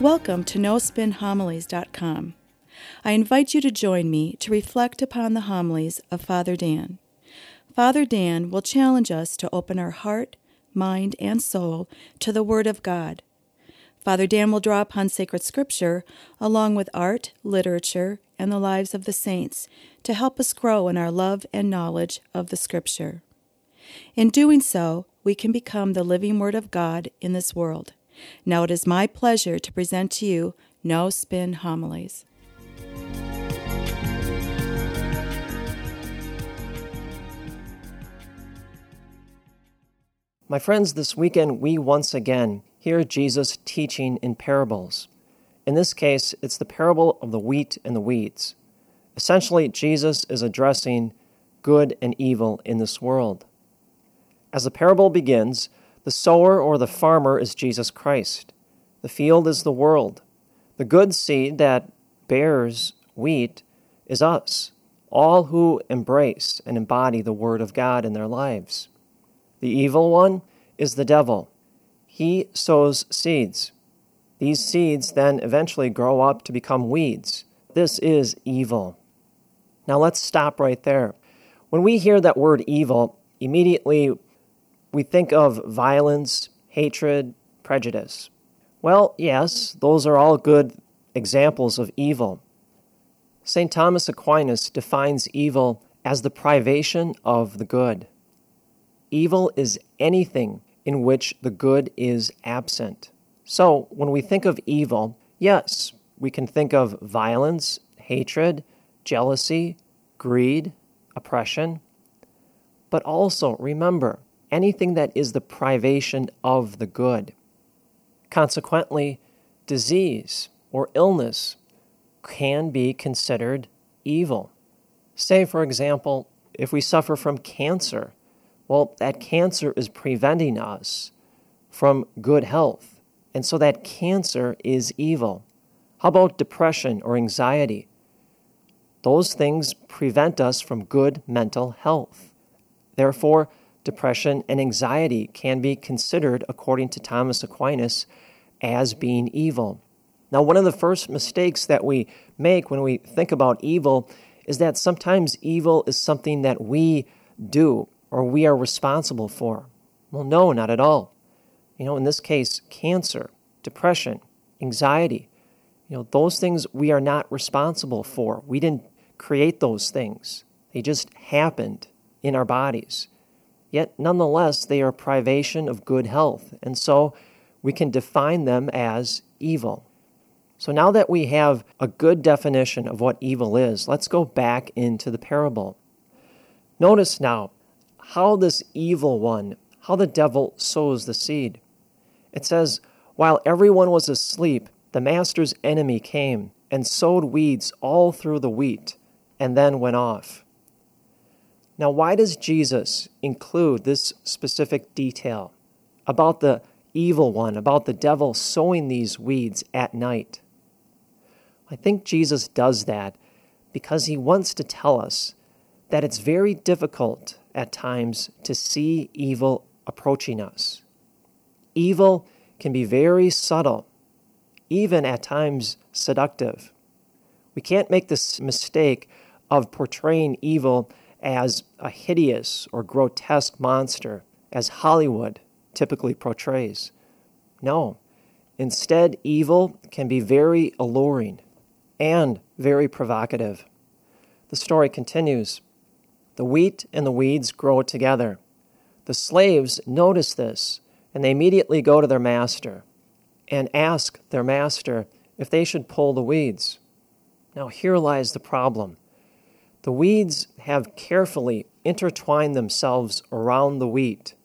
Welcome to NoSpinHomilies.com. I invite you to join me to reflect upon the homilies of Father Dan. Father Dan will challenge us to open our heart, mind, and soul to the Word of God. Father Dan will draw upon sacred scripture along with art, literature, and the lives of the saints to help us grow in our love and knowledge of the scripture. In doing so, we can become the living Word of God in this world. Now it is my pleasure to present to you No Spin Homilies. My friends, this weekend we once again hear Jesus teaching in parables. In this case, it's the parable of the wheat and the weeds. Essentially, Jesus is addressing good and evil in this world. As the parable begins, the sower or the farmer is Jesus Christ. The field is the world. The good seed that bears wheat is us, all who embrace and embody the Word of God in their lives. The evil one is the devil. He sows seeds. These seeds then eventually grow up to become weeds. This is evil. Now let's stop right there. When we hear that word evil, immediately we think of violence, hatred, prejudice. Well, yes, those are all good examples of evil. St. Thomas Aquinas defines evil as the privation of the good. Evil is anything in which the good is absent. So, when we think of evil, yes, we can think of violence, hatred, jealousy, greed, oppression. But also, remember, anything that is the privation of the good. Consequently, disease or illness can be considered evil. Say, for example, if we suffer from cancer, well, that cancer is preventing us from good health, and so that cancer is evil. How about depression or anxiety? Those things prevent us from good mental health. Therefore, depression and anxiety can be considered, according to Thomas Aquinas, as being evil. Now, one of the first mistakes that we make when we think about evil is that sometimes evil is something that we do or we are responsible for. Well, no, not at all. In this case, cancer, depression, anxiety, those things we are not responsible for. We didn't create those things. They just happened in our bodies. Yet, nonetheless, they are privation of good health, and so we can define them as evil. So now that we have a good definition of what evil is, let's go back into the parable. Notice now how this evil one, how the devil sows the seed. It says, while everyone was asleep, the master's enemy came and sowed weeds all through the wheat, and then went off. Now, why does Jesus include this specific detail about the evil one, about the devil sowing these weeds at night? I think Jesus does that because he wants to tell us that it's very difficult at times to see evil approaching us. Evil can be very subtle, even at times seductive. We can't make this mistake of portraying evil as a hideous or grotesque monster, as Hollywood typically portrays. No. Instead, evil can be very alluring and very provocative. The story continues. The wheat and the weeds grow together. The slaves notice this, and they immediately go to their master and ask their master if they should pull the weeds. Now, here lies the problem. The weeds have carefully intertwined themselves around the wheat,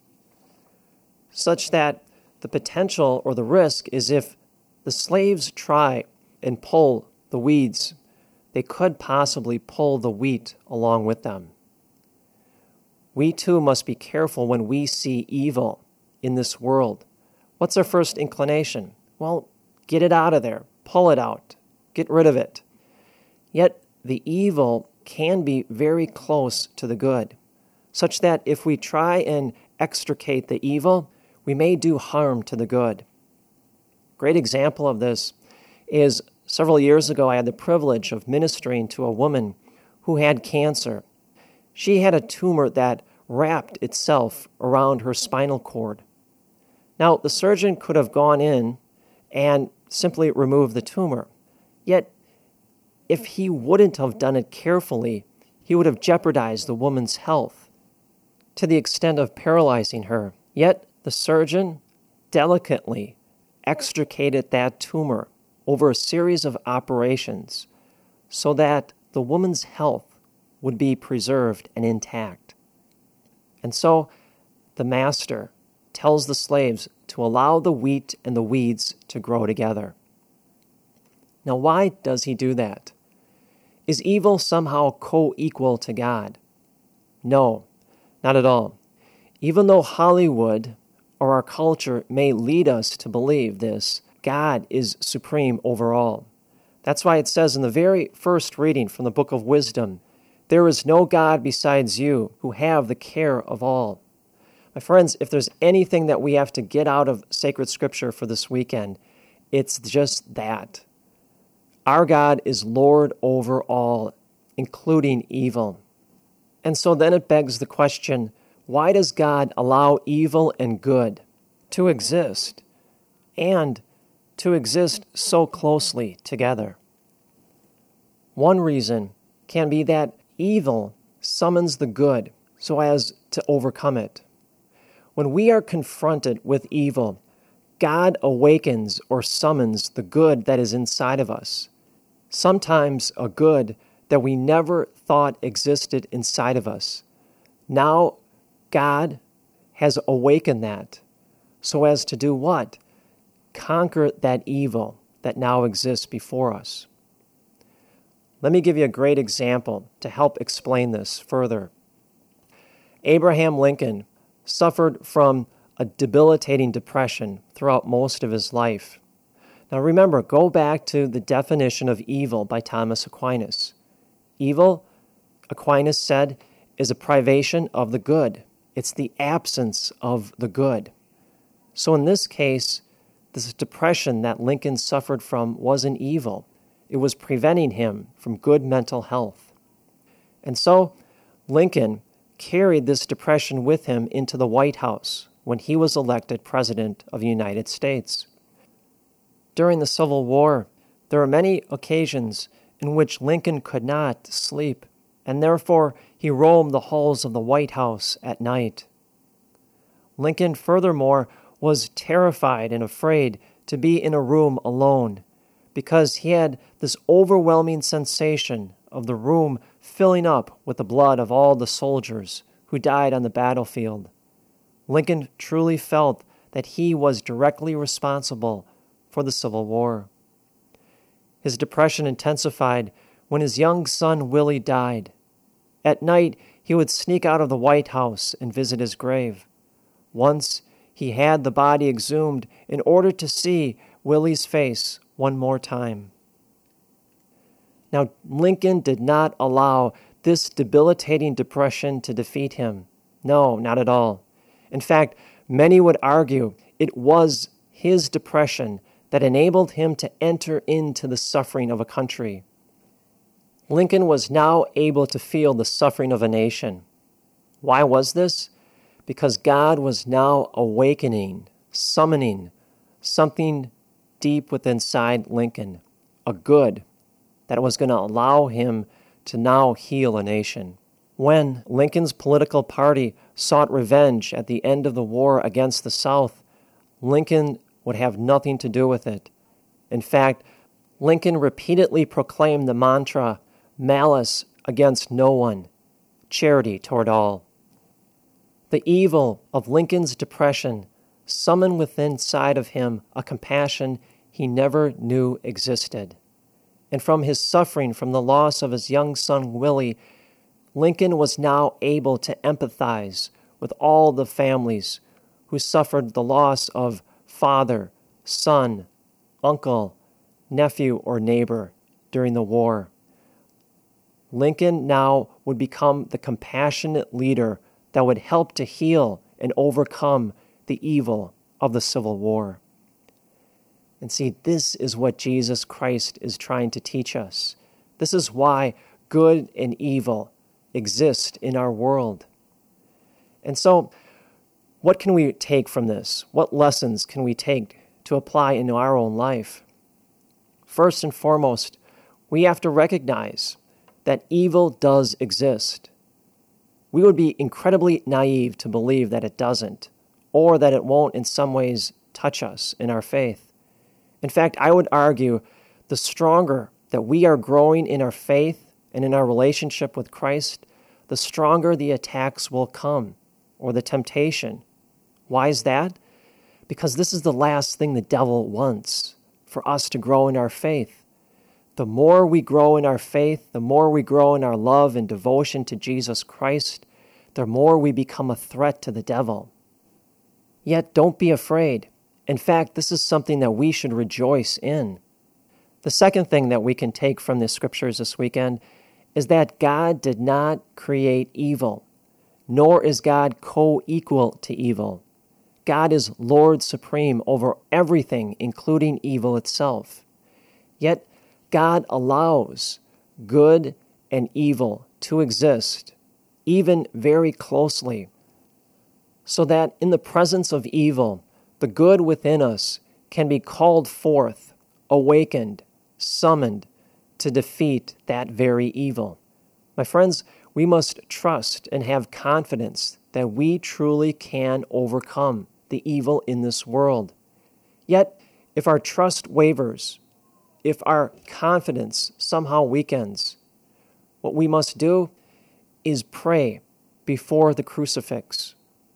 such that the potential or the risk is if the slaves try and pull the weeds, they could possibly pull the wheat along with them. We too must be careful when we see evil in this world. What's our first inclination? Well, get it out of there, pull it out, get rid of it. Yet the evil can be very close to the good, such that if we try and extricate the evil, we may do harm to the good. Great example of this is several years ago I had the privilege of ministering to a woman who had cancer. She had a tumor that wrapped itself around her spinal cord. Now, the surgeon could have gone in and simply removed the tumor. Yet, if he wouldn't have done it carefully, he would have jeopardized the woman's health to the extent of paralyzing her. Yet, the surgeon delicately extricated that tumor over a series of operations so that the woman's health would be preserved and intact. And so the master tells the slaves to allow the wheat and the weeds to grow together. Now, why does he do that? Is evil somehow co-equal to God? No, not at all. Even though Hollywood or our culture may lead us to believe this, God is supreme over all. That's why it says in the very first reading from the book of Wisdom, "There is no God besides you who have the care of all." My friends, if there's anything that we have to get out of sacred scripture for this weekend, it's just that. Our God is Lord over all, including evil. And so then it begs the question, why does God allow evil and good to exist, and to exist so closely together? One reason can be that evil summons the good so as to overcome it. When we are confronted with evil, God awakens or summons the good that is inside of us. Sometimes a good that we never thought existed inside of us. Now God has awakened that so as to do what? Conquer that evil that now exists before us. Let me give you a great example to help explain this further. Abraham Lincoln suffered from a debilitating depression throughout most of his life. Now remember, go back to the definition of evil by Thomas Aquinas. Evil, Aquinas said, is a privation of the good. It's the absence of the good. So in this case, this depression that Lincoln suffered from wasn't evil. It was preventing him from good mental health. And so Lincoln carried this depression with him into the White House when he was elected President of the United States. During the Civil War, there were many occasions in which Lincoln could not sleep, and therefore he roamed the halls of the White House at night. Lincoln, furthermore, was terrified and afraid to be in a room alone because he had this overwhelming sensation of the room filling up with the blood of all the soldiers who died on the battlefield. Lincoln truly felt that he was directly responsible for the Civil War. His depression intensified when his young son Willie died. At night, he would sneak out of the White House and visit his grave. Once, he had the body exhumed in order to see Willie's face one more time. Now, Lincoln did not allow this debilitating depression to defeat him. No, not at all. In fact, many would argue it was his depression that enabled him to enter into the suffering of a country. Lincoln was now able to feel the suffering of a nation. Why was this? Because God was now awakening, summoning something deep within inside Lincoln, a good that was going to allow him to now heal a nation. When Lincoln's political party sought revenge at the end of the war against the South, Lincoln would have nothing to do with it. In fact, Lincoln repeatedly proclaimed the mantra, malice against no one, charity toward all. The evil of Lincoln's depression summoned within inside of him a compassion he never knew existed. And from his suffering from the loss of his young son Willie, Lincoln was now able to empathize with all the families who suffered the loss of father, son, uncle, nephew, or neighbor during the war. Lincoln now would become the compassionate leader that would help to heal and overcome the evil of the Civil War. And see, this is what Jesus Christ is trying to teach us. This is why good and evil exist in our world. And so, what can we take from this? What lessons can we take to apply into our own life? First and foremost, we have to recognize that evil does exist. We would be incredibly naive to believe that it doesn't, or that it won't in some ways touch us in our faith. In fact, I would argue the stronger that we are growing in our faith and in our relationship with Christ, the stronger the attacks will come, or the temptation. Why is that? Because this is the last thing the devil wants, for us to grow in our faith. The more we grow in our faith, the more we grow in our love and devotion to Jesus Christ, the more we become a threat to the devil. Yet don't be afraid. In fact, this is something that we should rejoice in. The second thing that we can take from the scriptures this weekend is that God did not create evil, nor is God co-equal to evil. God is Lord supreme over everything, including evil itself. Yet, God allows good and evil to exist, even very closely, so that in the presence of evil, the good within us can be called forth, awakened, summoned to defeat that very evil. My friends, we must trust and have confidence that we truly can overcome the evil in this world. Yet, if our trust wavers, if our confidence somehow weakens, what we must do is pray before the crucifix.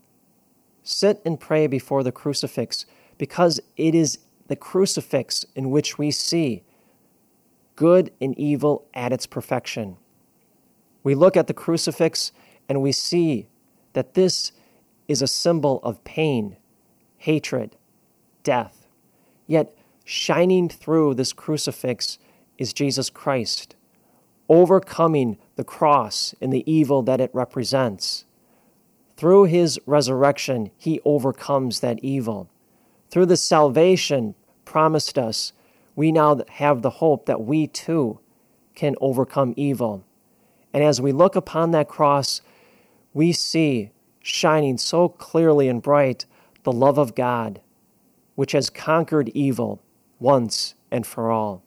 Sit and pray before the crucifix, because it is the crucifix in which we see good and evil at its perfection. We look at the crucifix and we see that this is a symbol of pain, hatred, death. Yet, shining through this crucifix is Jesus Christ, overcoming the cross and the evil that it represents. Through his resurrection, he overcomes that evil. Through the salvation promised us, we now have the hope that we too can overcome evil. And as we look upon that cross, we see shining so clearly and bright the love of God, which has conquered evil once and for all.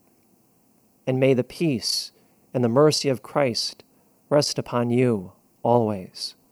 And may the peace and the mercy of Christ rest upon you always.